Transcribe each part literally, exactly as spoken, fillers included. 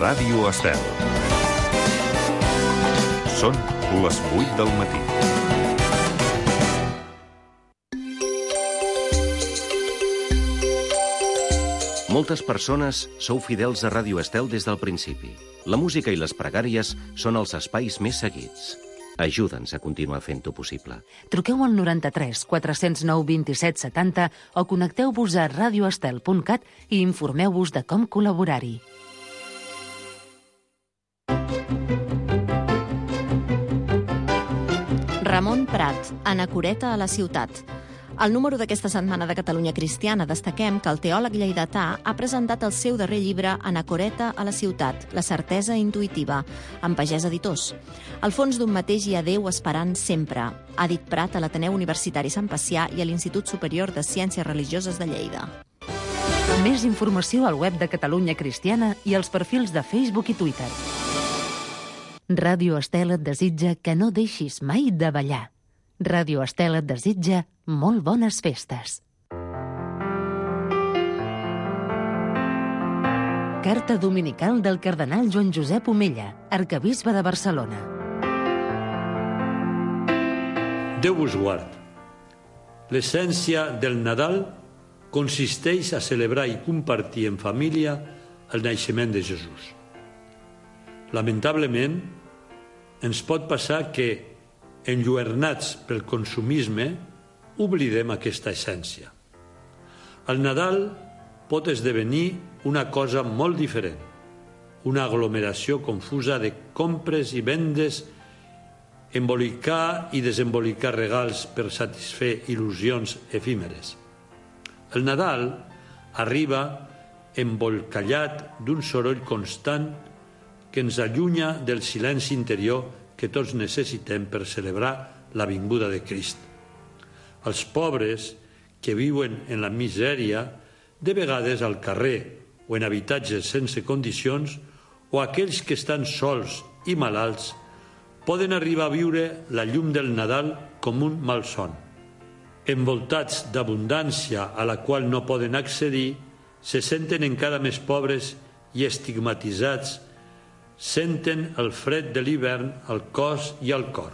Ràdio Estel. Són les vuit del matí. Moltes persones sou fidels a Ràdio Estel des del principi. La música i les pregàries són els espais més seguits. Ajuda'ns a continuar fent-ho possible. Truqueu al noranta-tres quatre-cents nou vint-i-set setanta o connecteu-vos a radioestel punt cat i informeu-vos de com col·laborar-hi. Ramon Prat, anacoreta a la ciutat. Al número d'aquesta setmana de Catalunya Cristiana destaquem que el teòleg lleidatà ha presentat el seu darrer llibre Anacoreta a la ciutat, la certesa intuïtiva, amb Pagès Editors. Al fons d'un mateix hi ha Déu esperant sempre, ha dit Prat a l'Ateneu Universitari Sant Pacià i a l'Institut Superior de Ciències Religioses de Lleida. Més informació al web de Catalunya Cristiana i als perfils de Facebook i Twitter. Ràdio Estel et desitja que no deixis mai de ballar. Ràdio Estel et desitja molt bones festes. Carta dominical del cardenal Joan Josep Omella, arquebisbe de Barcelona. Déu vos guard. L'essència del Nadal consisteix a celebrar i compartir en família el naixement de Jesús. Lamentablement, ens pot passar que, enlluernats pel consumisme, oblidem aquesta essència. El Nadal pot esdevenir una cosa molt diferent, una aglomeració confusa de compres i vendes, embolicar i desembolicar regals per satisfer il·lusions efímeres. El Nadal arriba embolcallat d'un soroll constant que ens allunya del silenci interior que tots necessitem per celebrar la vinguda de Crist. Els pobres que viuen en la misèria, de vegades al carrer o en habitatges sense condicions, o aquells que estan sols i malalts, poden arribar a viure la llum del Nadal com un malson. Envoltats d'abundància a la qual no poden accedir, se senten encara més pobres i estigmatitzats, senten el fred de l'hivern al cos i al cor.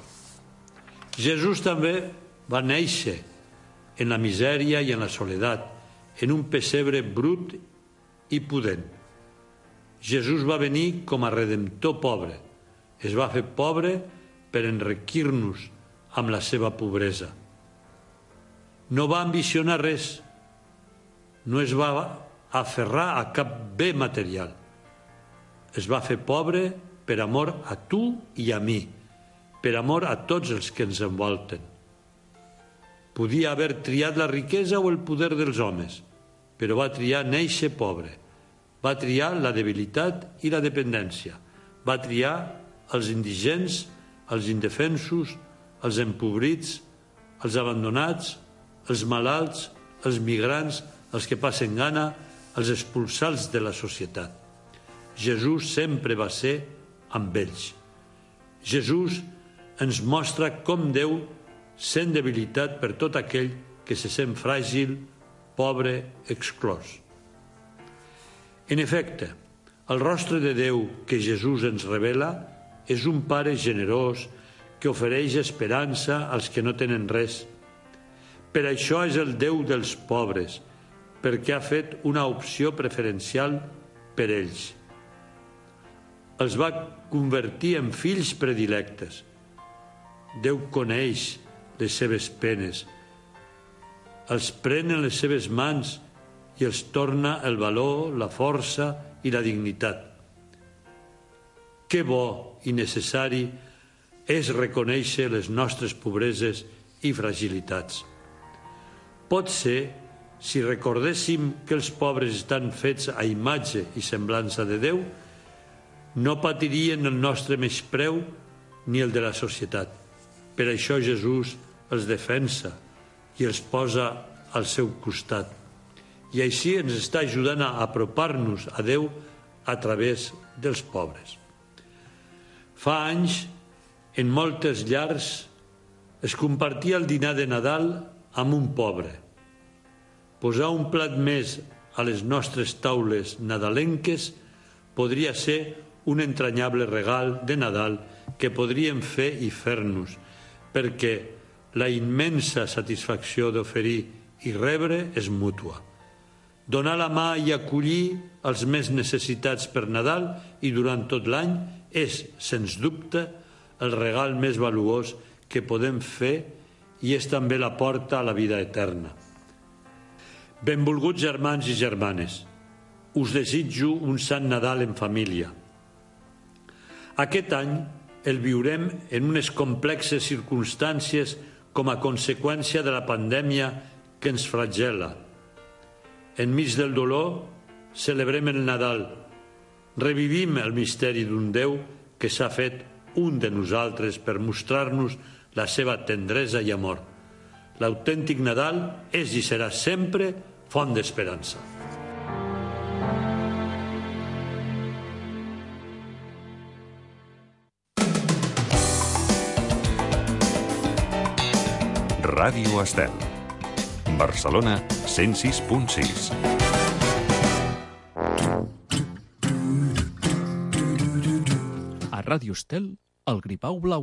Jesús també va néixer en la misèria i en la soledat, en un pessebre brut i pudent. Jesús va venir com a redemptor pobre. Es va fer pobre per enriquir-nos amb la seva pobresa. No va ambicionar res, no es va aferrar a cap bé material. Es va fer pobre per amor a tu i a mi, per amor a tots els que ens envolten. Podia haver triat la riquesa o el poder dels homes, però va triar néixer pobre. Va triar la debilitat i la dependència. Va triar els indigents, els indefensos, els empobrits, els abandonats, els malalts, els migrants, els que passen gana, els expulsats de la societat. Jesús sempre va ser amb ells. Jesús ens mostra com Déu sent debilitat per tot aquell que se sent fràgil, pobre, exclòs. En efecte, el rostre de Déu que Jesús ens revela és un pare generós que ofereix esperança als que no tenen res. Per això és el Déu dels pobres, perquè ha fet una opció preferencial per ells. Els va convertir en fills predilectes. Déu coneix les seves penes, els pren en les seves mans i els torna el valor, la força i la dignitat. Que bo i necessari és reconèixer les nostres pobreses i fragilitats. Pot ser, si recordéssim que els pobres estan fets a imatge i semblança de Déu, no patirien el nostre menyspreu ni el de la societat. Per això Jesús els defensa i els posa al seu costat. I així ens està ajudant a apropar-nos a Déu a través dels pobres. Fa anys, en moltes llars, es compartia el dinar de Nadal amb un pobre. Posar un plat més a les nostres taules nadalenques podria ser un entranyable regal de Nadal que podríem fer i fer-nos, perquè la immensa satisfacció d'oferir i rebre és mútua. Donar la mà i acollir els més necessitats per Nadal i durant tot l'any és, sens dubte, el regal més valuós que podem fer i és també la porta a la vida eterna. Benvolguts germans i germanes, us desitjo un sant Nadal en família. Aquest any el viurem en unes complexes circumstàncies com a conseqüència de la pandèmia que ens flagel·la. Enmig del dolor, celebrem el Nadal. Revivim el misteri d'un Déu que s'ha fet un de nosaltres per mostrar-nos la seva tendresa i amor. L'autèntic Nadal és i serà sempre font d'esperança. Ràdio Estel. Barcelona, cent sis punt sis. A Ràdio Estel, el Gripau Blau.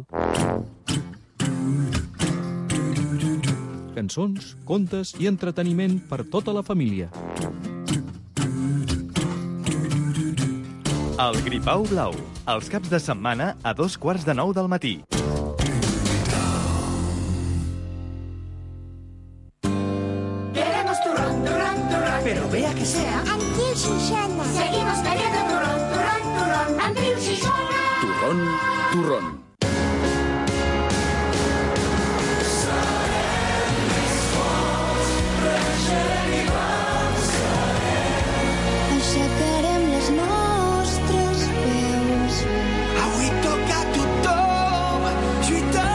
Cançons, contes i entreteniment per tota la família. El Gripau Blau, els caps de setmana a dos quarts de nou del matí. Queremos turrón, turrón, turrón. Pero vea que sea Antiu Xixona. Seguimos queriendo turrón, turrón, turrón. Antiu Xixona. Turrón, turrón. Aixecarem les nostres veus. Avui toca a tothom lluitar.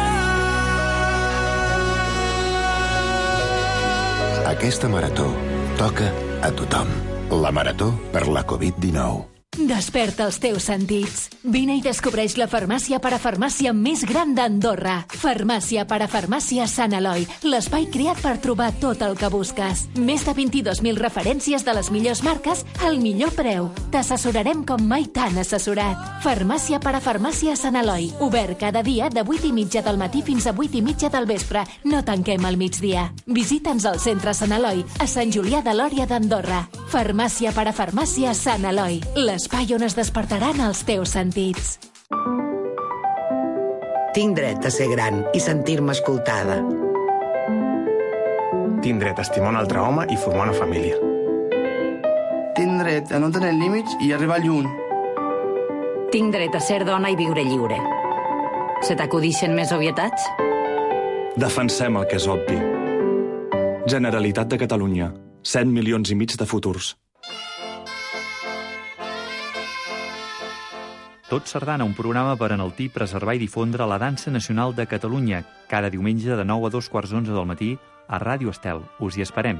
Aquesta marató toca a tothom. La marató per la covid dinou. Desperta els teus sentits. Vine i descobreix la farmàcia parafarmàcia més gran d'Andorra. Farmàcia parafarmàcia Sant Eloi, l'espai creat per trobar tot el que busques. Més de vint-i-dos mil referències de les millors marques al millor preu. T'assessorarem com mai t'han assessorat. Farmàcia parafarmàcia Sant Eloi, obert cada dia de vuit i mitja del matí fins a vuit i mitja del vespre. No tanquem al migdia. Visita'ns al centre Sant Eloi, a Sant Julià de Lòria d'Andorra. Farmàcia parafarmàcia Sant Eloi, l'espai on es despertaran els teus sentits. Tinc dret a ser gran i sentir-me escoltada. Tinc dret a estimar un altre home i formar una família. Tinc dret a no tenir límits i arribar lluny. Tinc dret a ser dona i viure lliure. Se t'acudixen més obvietats? Defensem el que és obvi. Generalitat de Catalunya. set milions i mig de futurs. Tot Sardana, un programa per enaltir, preservar i difondre la dansa nacional de Catalunya, cada diumenge de nou a dos quarts onze del matí a Ràdio Estel. Us hi esperem.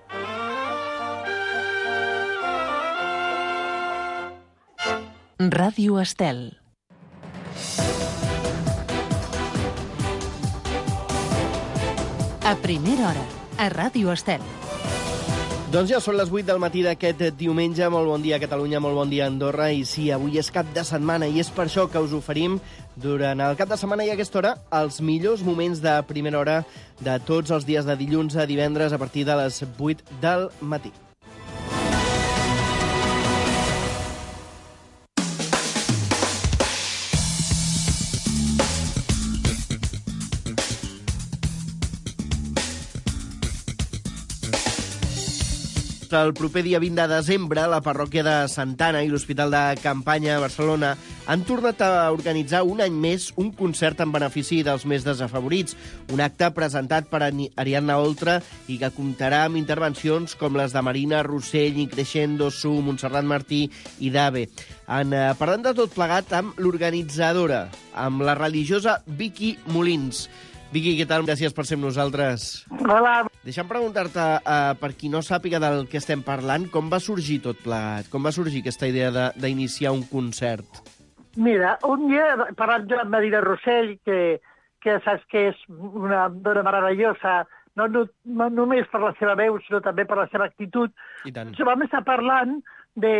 Ràdio Estel. A primera hora, a Ràdio Estel. Doncs ja són les vuit del matí d'aquest diumenge. Molt bon dia, Catalunya, molt bon dia, Andorra. I sí, avui és cap de setmana i és per això que us oferim durant el cap de setmana i a aquesta hora els millors moments de primera hora de tots els dies de dilluns a divendres a partir de les vuit del matí. El proper dia vint de desembre, la parròquia de Santana i l'Hospital de Campanya a Barcelona han tornat a organitzar un any més un concert en benefici dels més desafavorits. Un acte presentat per Ariadna Oltra i que comptarà amb intervencions com les de Marina Rossell, Increixendo, Su, Montserrat Martí i Dave. En eh, parlant de tot plegat amb l'organitzadora, amb la religiosa Vicky Molins. Vicky, què tal? Gràcies per ser amb nosaltres. Hola. Deixa'm preguntar-te, uh, per qui no sàpiga del que estem parlant, com va sorgir tot plegat? Com va sorgir aquesta idea d'iniciar un concert? Mira, un dia, parlant amb Marina Rossell, que, que saps que és una dona meravellosa, no, no, no només per la seva veu, sinó també per la seva actitud, vam estar parlant de,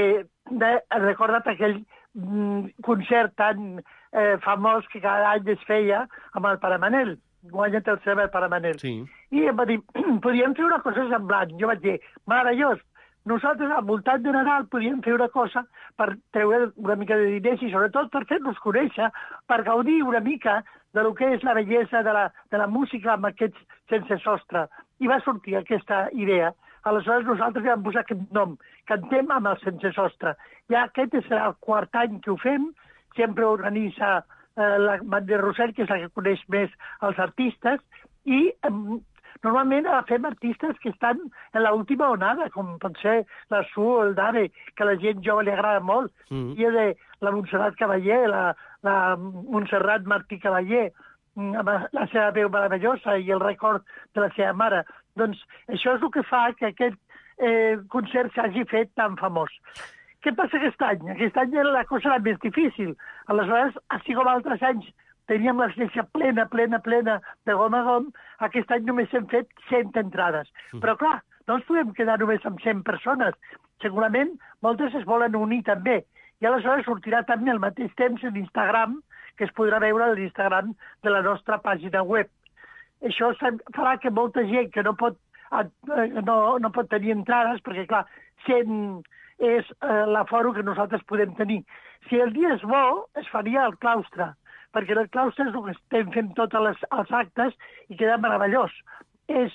de, he recordat aquell mm, concert tan eh, famós que cada any es feia amb el Pare Manel, guanya't el cel el Pare Manel. Sí. I em va dir, podíem fer una cosa semblant. Jo vaig dir, meravellós, nosaltres al voltant de Nadal podíem fer una cosa per treure una mica de diners i sobretot per fer-nos conèixer, per gaudir una mica de lo que és la bellesa de la, de la música amb aquests sense sostre. I va sortir aquesta idea. Aleshores nosaltres vam posar aquest nom, Cantem amb el sense sostre. Ja aquest és el quart any que ho fem, sempre organitza eh, la Magda Rossell, que és la que coneix més els artistes, i eh, normalment agafem artistes que estan en l'última onada, com pot ser la Su o el Dave, que a la gent jove li agrada molt, mm. i de la Montserrat Cavaller, la, la Montserrat Martí Cavaller, amb la seva veu meravellosa i el record de la seva mare. Doncs això és el que fa que aquest eh, concert s'hagi fet tan famós. Què passa aquest any? Aquest any la cosa era més difícil. Aleshores, així com altres anys teníem l'església plena, plena, plena de gom a gom, aquest any només hem fet cent entrades. Mm. Però clar, no ens podem quedar només amb cent persones. Segurament moltes es volen unir també. I aleshores sortirà també al mateix temps en Instagram, que es podrà veure a l'Instagram de la nostra pàgina web. Això farà que molta gent que no pot, no, no pot tenir entrades, perquè clar, cent és eh, l'aforo que nosaltres podem tenir. Si el dia és bo, es faria al claustre, perquè el claustre és el que estem fent tots les, els actes i queda meravellós. És,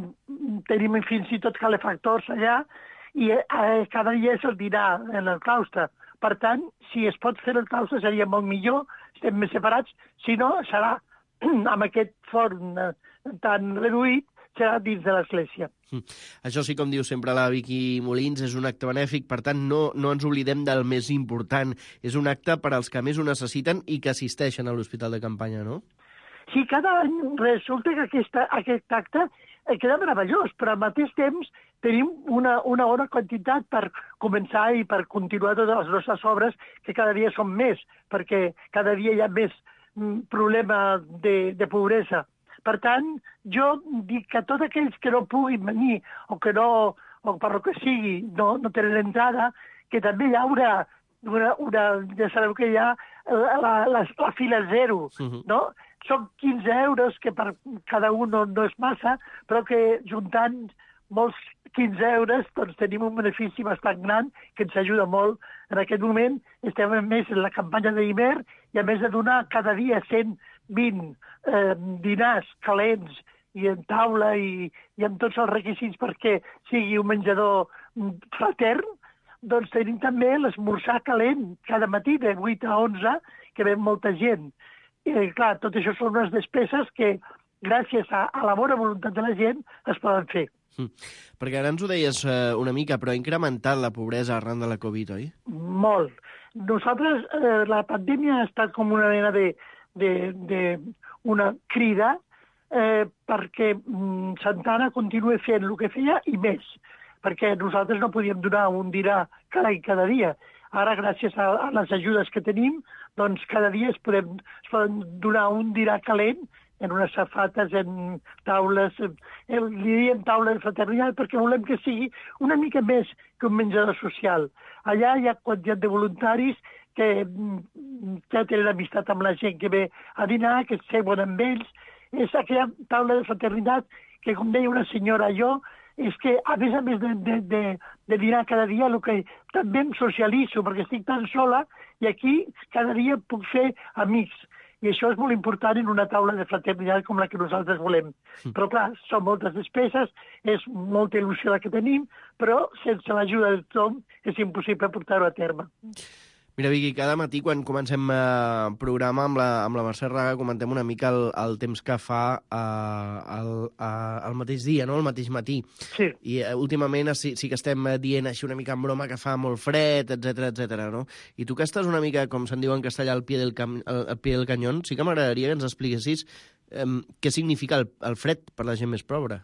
tenim fins i tot calefactors allà i eh, cada dia és el dinar en el claustre. Per tant, si es pot fer el claustre seria molt millor, estem més separats, si no, serà amb aquest forn tan reduït, serà dins de l'església. Mm. Això sí, com diu sempre la Vicky Molins, és un acte benèfic, per tant no, no ens oblidem del més important. És un acte per als que més ho necessiten i que assisteixen a l'Hospital de Campanya, no? Sí, cada any resulta que aquesta, aquest acte queda meravellós, però al mateix temps tenim una, una bona quantitat per començar i per continuar totes les nostres obres, que cada dia són més, perquè cada dia hi ha més mm, problema de, de pobresa. Per tant, jo dic que tots aquells que no puguin venir o que no, o per lo que sigui, no, no tenen entrada, que també hi haurà una, una, ja sabeu que hi ha la, la, la, la fila zero, uh-huh. no? Són quinze euros, que per cada un no, no és massa, però que juntant molts quinze euros doncs tenim un benefici bastant gran que ens ajuda molt. En aquest moment estem a més en la campanya d'hivern i a més de donar cada dia cent vint eh, dinars calents i en taula i, i amb tots els requisits perquè sigui un menjador fratern, doncs tenim també l'esmorzar calent cada matí de vuit a onze, que ve molta gent. I clar, tot això són unes despeses que gràcies a, a la bona voluntat de la gent es poden fer. Mm. Perquè ara ens ho deies eh, una mica, però ha incrementat la pobresa arran de la Covid, oi? Molt. Nosaltres, eh, la pandèmia ha estat com una mena de, de, de una crida eh, perquè mm, Santana continuï fent el que feia i més, perquè nosaltres no podíem donar un dinar cada, cada dia. Ara, gràcies a, a les ajudes que tenim, doncs cada dia es, podem, es poden donar un dinar calent en unes safates, en taules, en, li diem taula de fraternitat perquè volem que sigui una mica més que un menjador social. Allà hi ha quantitat de voluntaris que ja tenen amistat amb la gent que ve a dinar, que seuen amb ells. És aquella taula de fraternitat que, com deia una senyora jo, és que, a més a més de, de, de, de dinar cada dia, el que també em socialitzo, perquè estic tan sola, i aquí cada dia puc fer amics. I això és molt important en una taula de fraternitat com la que nosaltres volem. Mm. Però, clar, són moltes despeses, és molta il·lusió la que tenim, però sense l'ajuda de tothom és impossible portar-ho a terme. Mira, Vicky, cada matí quan comencem el eh, programa amb la, amb la Mercè Raga comentem una mica el, el temps que fa eh, el, eh, el mateix dia, no? El mateix matí. Sí. I eh, últimament sí, sí que estem dient així una mica en broma que fa molt fred, etcètera, etcètera, no? I tu que estàs una mica, com se'n diu en castellà, al pie del, cam, al, al pie del canyón, sí que m'agradaria que ens expliquessis eh, què significa el, el fred per la gent més pobra.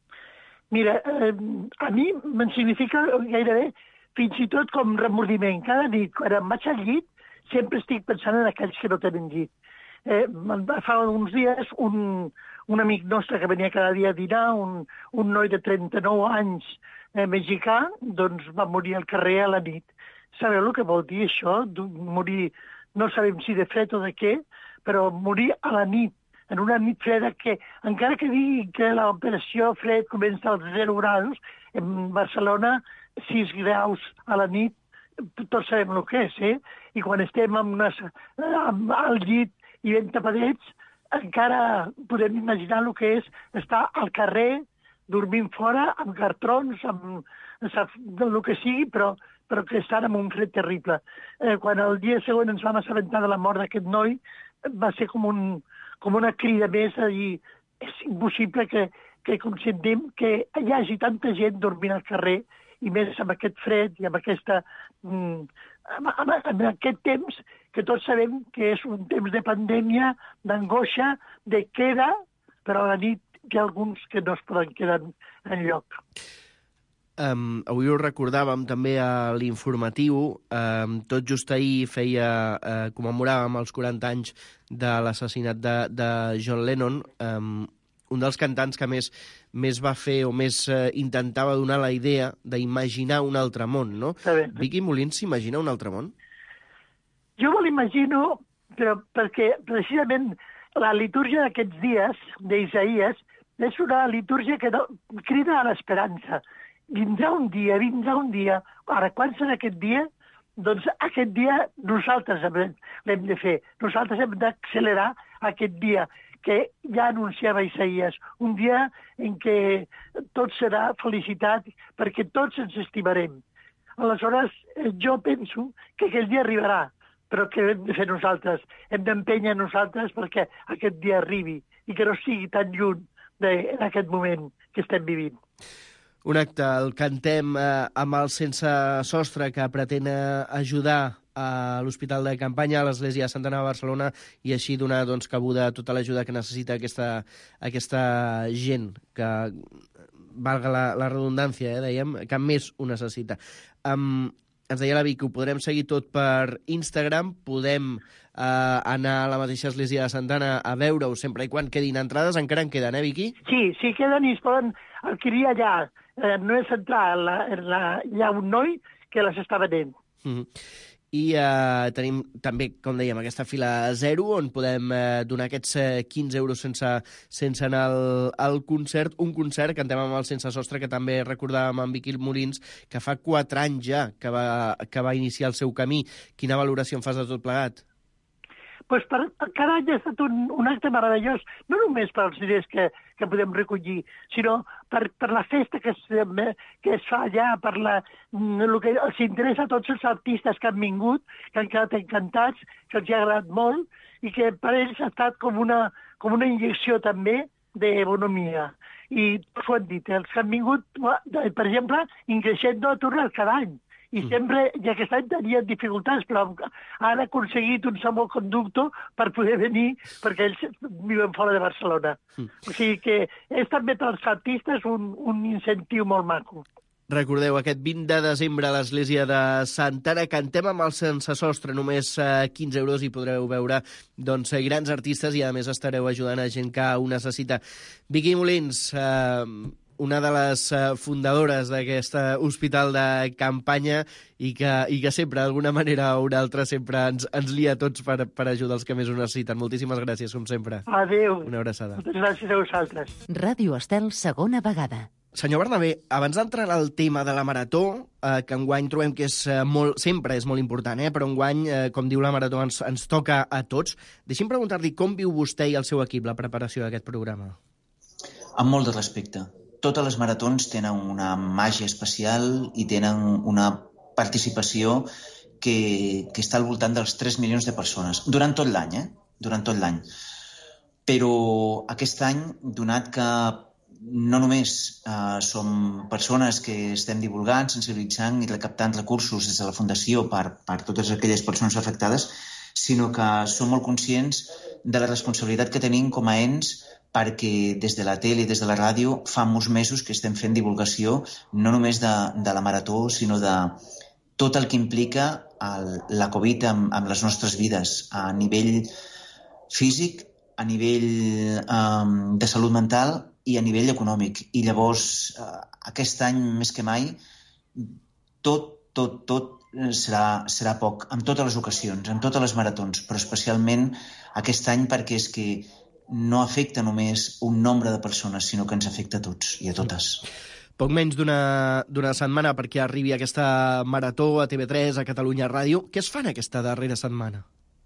Mira, eh, a mi me'n significa gairebé fins i tot com remordiment. Cada nit, quan em vaig al llit, sempre estic pensant en aquells que no tenen llit. Eh, fa uns dies, un, un amic nostre que venia cada dia a dinar, un, un noi de trenta-nou anys eh, mexicà, doncs va morir al carrer a la nit. sabeu el que vol dir això? Morir, no sabem si de fred o de què, però morir a la nit, en una nit freda que, encara que digui que l'operació fred comença als zero graus, en Barcelona sis graus a la nit, tots sabem el que és, eh? I quan estem amb unes, amb, al llit i ben tapadets, encara podem imaginar el que és estar al carrer, dormint fora, amb cartrons, amb el que sigui, però, però que estan amb un fred terrible. Eh, quan el dia següent ens vam assabentar de la mort d'aquest noi, va ser com, un, com una crida més a dir és impossible que, que consentim que hi hagi tanta gent dormint al carrer, i més amb aquest fred i amb, aquesta, mm, amb, amb, amb aquest temps que tots sabem que és un temps de pandèmia, d'angoixa, de queda, però a la nit hi ha alguns que no es poden quedar enlloc. Um, avui ho recordàvem també a l'informatiu. Um, tot just ahir feia, uh, commemoràvem els quaranta anys de l'assassinat de, de John Lennon, um, un dels cantants que més, més va fer o més uh, intentava donar la idea d'imaginar un altre món, no? Vicky Molins s'imagina un altre món? Jo me l'imagino, però perquè precisament la litúrgia d'aquests dies, d'Isaïes, és una litúrgia que no, crida a l'esperança. Vindrà un dia, vindrà un dia. Ara, quan serà aquest dia? Doncs aquest dia nosaltres l'hem de fer. Nosaltres hem d'accelerar aquest dia que ja anunciava Isaïes. Un dia en què tot serà felicitat perquè tots ens estimarem. Aleshores, jo penso que aquell dia arribarà, però que hem de fer nosaltres. Hem d'empènyer nosaltres perquè aquest dia arribi i que no sigui tan lluny en aquest moment que estem vivint. Un acte, el cantem eh, amb el Sense Sostre, que pretén ajudar a l'Hospital de Campanya, a l'Església de Santa Ana de Barcelona, i així donar doncs, cabuda a tota l'ajuda que necessita aquesta, aquesta gent, que valga la, la redundància, eh, dèiem, que més ho necessita. Um, ens deia la Vic que ho podrem seguir tot per Instagram, podem eh, anar a la mateixa Església de Santa Ana a veure-ho sempre i quan quedin entrades. Encara en queden, eh, Vicky? Sí, sí, queden i es poden adquirir allà. Eh, no és entrar, en la, en la, hi ha un noi que les està venent. Mm-hmm. I eh, tenim també, com dèiem, aquesta fila zero, on podem eh, donar aquests eh, quinze euros sense, sense anar al, al concert. Un concert que cantem amb el Sense Sostre, que també recordàvem amb Vicky Molins, que fa quatre anys ja que va, que va iniciar el seu camí. Quina valoració en fas de tot plegat? Pues per, cada any ha estat un, un acte meravellós, no només per als diners que, que podem recollir, sinó per, per la festa que es, que es fa allà, per la, el que els interessa a tots els artistes que han vingut, que han quedat encantats, que els ha agradat molt, i que per ells ha estat com una, com una injecció també de bonomia. I tots ho han dit, els que han vingut, per exemple, Increscendo ha tornat cada any. I sempre, ja aquest any tenien dificultats, però han aconseguit un salvoconducto per poder venir, perquè ells viuen fora de Barcelona. Mm. O sigui que és també per als artistes un, un incentiu molt maco. Recordeu, aquest vint de desembre a l'Església de Santa Ana cantem amb el Sense Sostre, només quinze euros, i podreu veure doncs, grans artistes, i a més estareu ajudant a gent que ho necessita. Vicky Molins, eh, una de les fundadores d'aquest hospital de campanya, i que, i que sempre, d'alguna manera o una altra, sempre ens, ens lia a tots per, per ajudar els que més ho necessiten. Moltíssimes gràcies, com sempre. Adéu. Una abraçada. Moltes gràcies a vosaltres. Ràdio Estel, segona vegada. Senyor Bernabé, abans d'entrar al tema de la marató, eh, que enguany trobem que és eh, molt, sempre és molt important, eh, però enguany, eh, com diu la marató, ens, ens toca a tots, deixi'm preguntar-li com viu vostè i el seu equip la preparació d'aquest programa. Amb molt de respecte. Totes les maratons tenen una màgia especial i tenen una participació que, que està al voltant dels tres milions de persones, durant tot l'any, eh? Durant tot l'any. Però aquest any, donat que no només eh, som persones que estem divulgant, sensibilitzant i recaptant recursos des de la Fundació per, per totes aquelles persones afectades, sinó que som molt conscients de la responsabilitat que tenim com a ens, perquè des de la tele i des de la ràdio fa molts mesos que estem fent divulgació no només de, de la marató, sinó de tot el que implica el, la Covid amb, amb les nostres vides, a nivell físic, a nivell um, de salut mental i a nivell econòmic. I llavors, uh, aquest any més que mai, tot, tot, tot serà, serà poc, en totes les ocasions, en totes les maratons, però especialment aquest any perquè és que no afecta només un nombre de persones, sinó que ens afecta a tots i a totes. Poc menys d'una setmana perquè arribi aquesta marató a T V tres, a Catalunya Ràdio. Què es fa en aquesta darrera setmana?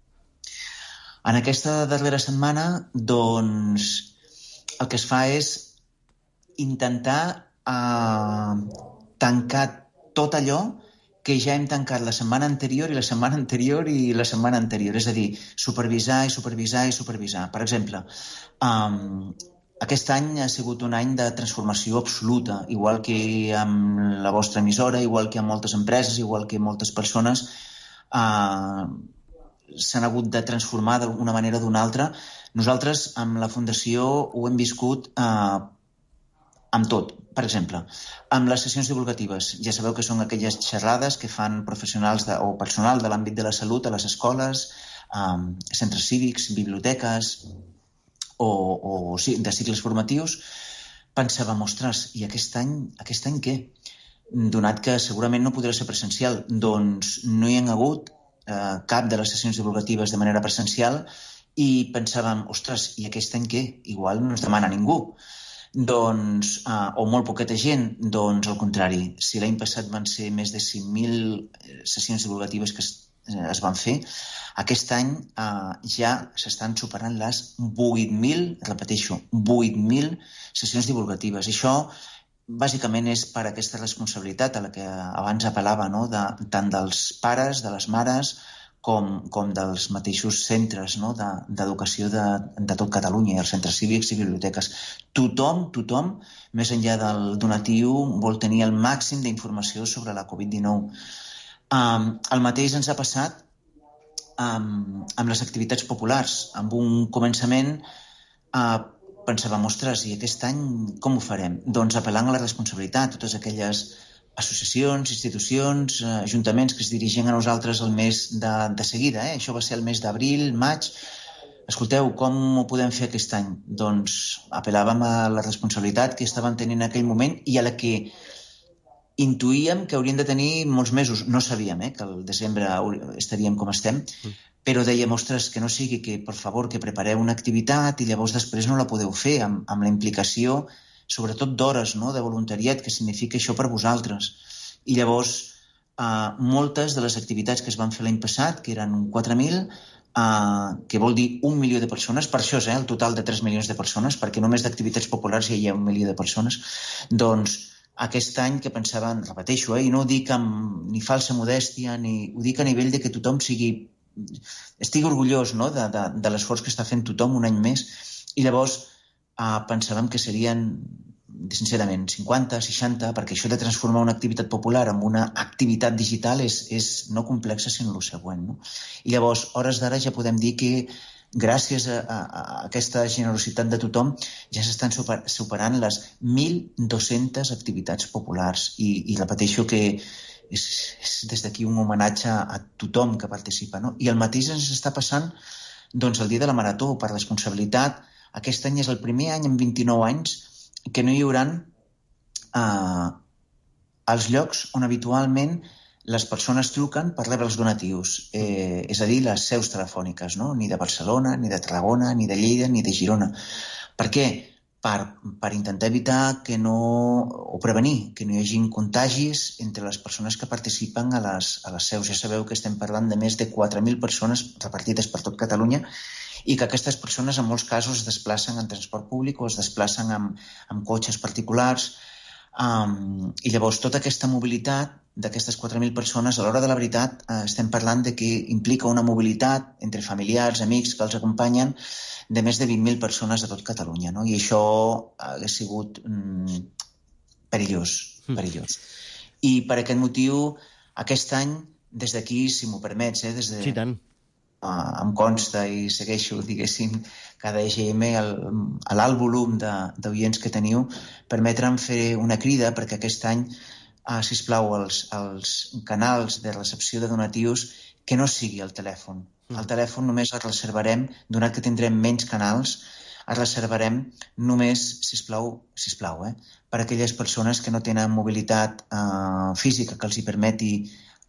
En aquesta darrera setmana, doncs, el que es fa és intentar eh, tancar tot allò que ja hem tancat la setmana anterior i la setmana anterior i la setmana anterior. És a dir, supervisar i supervisar i supervisar. Per exemple, um, aquest any ha sigut un any de transformació absoluta, igual que amb la vostra emissora, igual que amb moltes empreses, igual que moltes persones uh, s'han hagut de transformar d'una manera o d'una altra. Nosaltres, amb la Fundació, ho hem viscut uh, amb tot. Per exemple, amb les sessions divulgatives. Ja sabeu que són aquelles xerrades que fan professionals de, o personal de l'àmbit de la salut a les escoles, um, centres cívics, biblioteques o, o sí, de cicles formatius. Pensàvem, ostres, i aquest any, aquest any què? Donat que segurament no podrà ser presencial, doncs no hi ha hagut eh, cap de les sessions divulgatives de manera presencial i pensàvem, ostres, i aquest any què? Igual no ens demana ningú. Doncs, uh, o molt poqueta gent, doncs al contrari. Si l'any passat van ser més de cinc mil sessions divulgatives que es, eh, es van fer, aquest any uh, ja s'estan superant les vuit mil, repeteixo, vuit mil sessions divulgatives. I això bàsicament és per aquesta responsabilitat a la que abans apel·lava, no? de, tant dels pares, de les mares, com, com dels mateixos centres, no? d'educació de, de tot Catalunya, i els centres cívics i biblioteques. Tothom, tothom, més enllà del donatiu, vol tenir el màxim d'informació sobre la covid dinou. Um, el mateix ens ha passat um, amb les activitats populars. Amb un començament uh, pensàvem, ostres, i aquest any com ho farem? Doncs apel·lant a la responsabilitat, totes aquelles associacions, institucions, eh, ajuntaments que es dirigien a nosaltres el mes de, de seguida. Eh? Això va ser el mes d'abril, maig. Escolteu, com ho podem fer aquest any? Doncs apel·làvem a la responsabilitat que estaven tenint en aquell moment i a la que intuïem que haurien de tenir molts mesos. No sabíem eh, que al desembre estaríem com estem, mm. però dèiem, ostres, que no sigui que, per favor, que prepareu una activitat i llavors després no la podeu fer amb, amb la implicació sobretot d'hores, no? de voluntariat, que significa això per vosaltres. I llavors, eh, moltes de les activitats que es van fer l'any passat, que eren quatre mil, eh, que vol dir un milió de persones, per això és eh, el total de tres milions de persones, perquè només d'activitats populars ja hi ha un milió de persones, doncs aquest any que pensaven, repeteixo, eh, i no ho dic amb ni falsa modèstia, ni ho dic a nivell de que tothom sigui, estigui orgullós no? de, de, de l'esforç que està fent tothom un any més, i llavors Uh, pensàvem que serien, sincerament, cinquanta, seixanta, perquè això de transformar una activitat popular en una activitat digital és, és no complexa, sinó el següent. No? I llavors, hores d'ara ja podem dir que gràcies a, a, a aquesta generositat de tothom ja s'estan super, superant les mil dos-centes activitats populars. I, i repeteixo que és, és des d'aquí un homenatge a tothom que participa. No? I el mateix ens està passant doncs, el dia de la marató, per responsabilitat. Aquest any és el primer any en vint-i-nou anys que no hi haurà eh, els llocs on habitualment les persones truquen per rebre els donatius, eh, és a dir, les seus telefòniques, no? Ni de Barcelona, ni de Tarragona, ni de Lleida, ni de Girona. Per què? Per, per intentar evitar que no, o prevenir que no hi hagi contagis entre les persones que participen a les, a les seus. Ja sabeu que estem parlant de més de quatre mil persones repartides per tot Catalunya i que aquestes persones en molts casos es desplacen en transport públic o es desplacen amb, amb cotxes particulars. Um, I llavors tota aquesta mobilitat d'aquestes quatre mil persones, a l'hora de la veritat eh, estem parlant de que implica una mobilitat entre familiars, amics que els acompanyen de més de vint mil persones a tot Catalunya, no? I això hauria sigut mm, perillós, perillós. I per aquest motiu, aquest any, des d'aquí, si m'ho permets, eh, des de... Sí, tant. Uh, em consta i segueixo, diguéssim, cada E G M a l'alt volum d'oients que teniu, permetre'm fer una crida perquè aquest any, uh, sisplau, els, els canals de recepció de donatius que no sigui el telèfon. Mm. El telèfon només el reservarem, donat que tindrem menys canals, el reservarem només, sisplau, sisplau, eh, per a aquelles persones que no tenen mobilitat uh, física que els hi permeti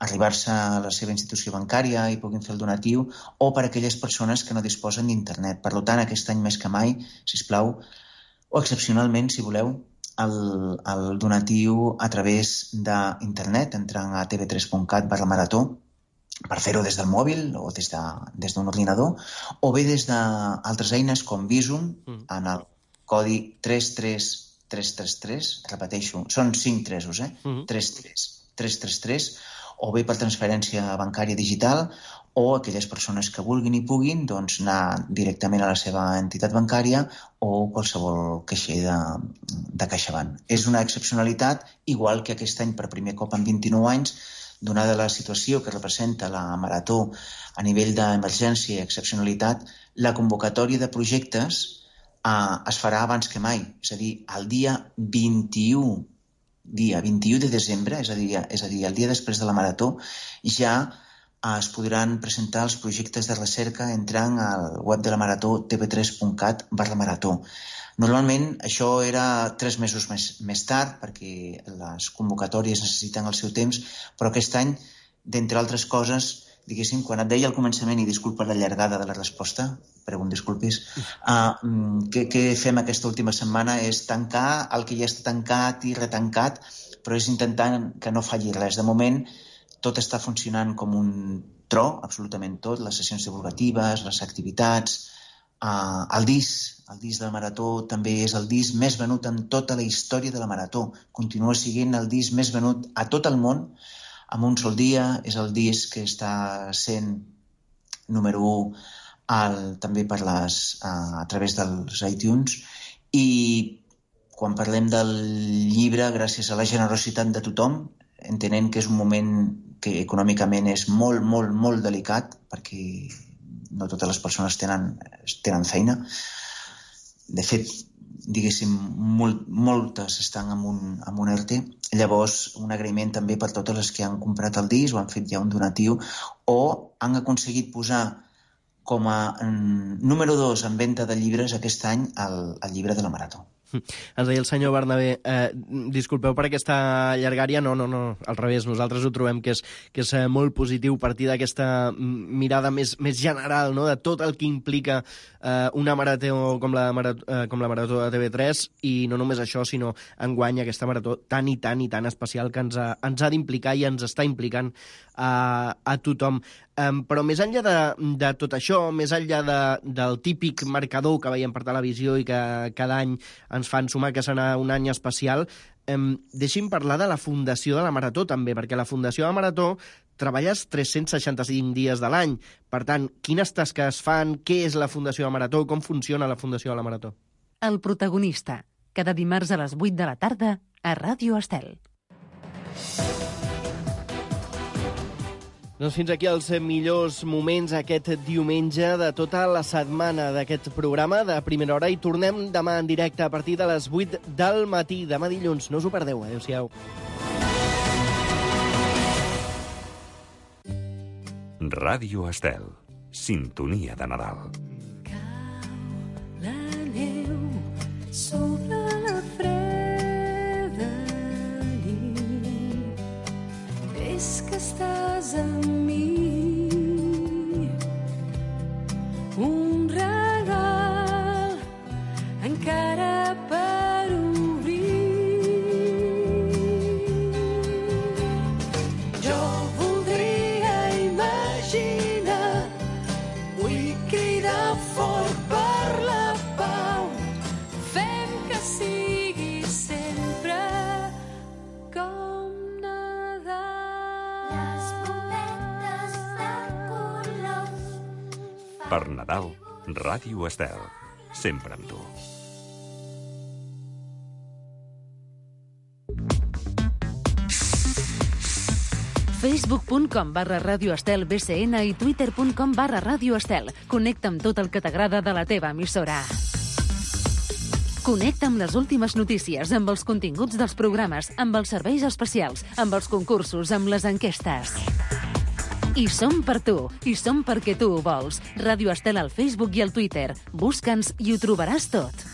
arribar-se a la seva institució bancària i puguin fer el donatiu, o per a aquelles persones que no disposen d'internet. Per tant, aquest any més que mai, sisplau, o excepcionalment, si voleu, el, el donatiu a través d'internet, entrant a t v tres punt cat barra marató, per fer-ho des del mòbil o des d'un de, des ordinador, o bé des d'altres eines com Bizum, mm. en el codi tres tres tres tres tres, repeteixo, són cinc tresos, eh? Mm. tres tres tres tres tres, o bé per transferència bancària digital, o aquelles persones que vulguin i puguin doncs, anar directament a la seva entitat bancària o qualsevol caixer de, de CaixaBank. És una excepcionalitat, igual que aquest any per primer cop en vint-i-nou anys, donada la situació que representa la marató a nivell d'emergència i excepcionalitat, la convocatòria de projectes eh, es farà abans que mai. És a dir, el dia vint-i-u, dia vint-i-u de desembre, és a dir, és a dir, el dia després de la marató, ja eh, es podran presentar els projectes de recerca entrant al web de la marató t v tres punt cat barra marató. Normalment això era tres mesos més, més tard, perquè les convocatòries necessiten el seu temps, però aquest any, d'entre altres coses, diguéssim, quan et deia al començament, i disculpa la llargada de la resposta, prego, disculpis, uh, què, què fem aquesta última setmana és tancar el que ja està tancat i retancat, però és intentant que no falli res. De moment, tot està funcionant com un tro, absolutament tot, les sessions divulgatives, les activitats, uh, el disc, el disc de la marató també és el disc més venut en tota la història de la marató. Continua sent el disc més venut a tot el món, en un sol dia. És el disc que està sent número u al, també per les, a, a través dels iTunes. I quan parlem del llibre, gràcies a la generositat de tothom, entenent que és un moment que econòmicament és molt, molt, molt delicat, perquè no totes les persones tenen, tenen feina. De fet, diguéssim, molt, moltes estan en un, en un ERTE. Llavors, un agraïment també per totes les que han comprat el disc o han fet ja un donatiu o han aconseguit posar com a mm, número dos en venda de llibres aquest any el, el llibre de la marató. Ens deia el senyor Bernabé, eh, disculpeu per aquesta llargària, no, no, no, al revés, nosaltres ho trobem que és, que és molt positiu partir d'aquesta mirada més, més general, no?, de tot el que implica eh, una marató com la, marató, eh, com la marató de T V tres, i no només això, sinó enguany aquesta marató tan i tan i tan especial que ens ha, ens ha d'implicar i ens està implicant a, a tothom. Um, però més enllà de, de tot això, més enllà de, del típic marcador que veiem per televisió i que cada any ens fan sumar que serà un any especial, um, deixi'm parlar de la Fundació de la Marató també, perquè la Fundació de la Marató treballes tres-cents seixanta-cinc dies de l'any. Per tant, quines tasques fan? Què és la Fundació de la Marató? Com funciona la Fundació de la Marató? El protagonista, cada dimarts a les vuit de la tarda a Ràdio Estel. Doncs fins aquí els millors moments aquest diumenge de tota la setmana d'aquest programa de Primera Hora, i tornem demà en directe a partir de les vuit del matí, demà dilluns. No us ho perdeu, adéu-siau. Ràdio Estel, sintonia de Nadal. Cau la neu sobre la freda nit. És que estàs amb mi, un regal encara per obrir. Jo voldria imaginar, vull cridar fort per la pau, fem que sigui sempre com Nadal. Les bombetes de colors. Per Nadal, Ràdio Estel, sempre amb tu. facebook punt com barra Ràdio Estel B C N i twitter punt com barra Ràdio Estel. Connecta amb tot el que t'agrada de la teva emissora. Connecta amb les últimes notícies, amb els continguts dels programes, amb els serveis especials, amb els concursos, amb les enquestes. I som per tu, i som perquè tu ho vols. Ràdio Estel al Facebook i al Twitter. Busca'ns i ho trobaràs tot.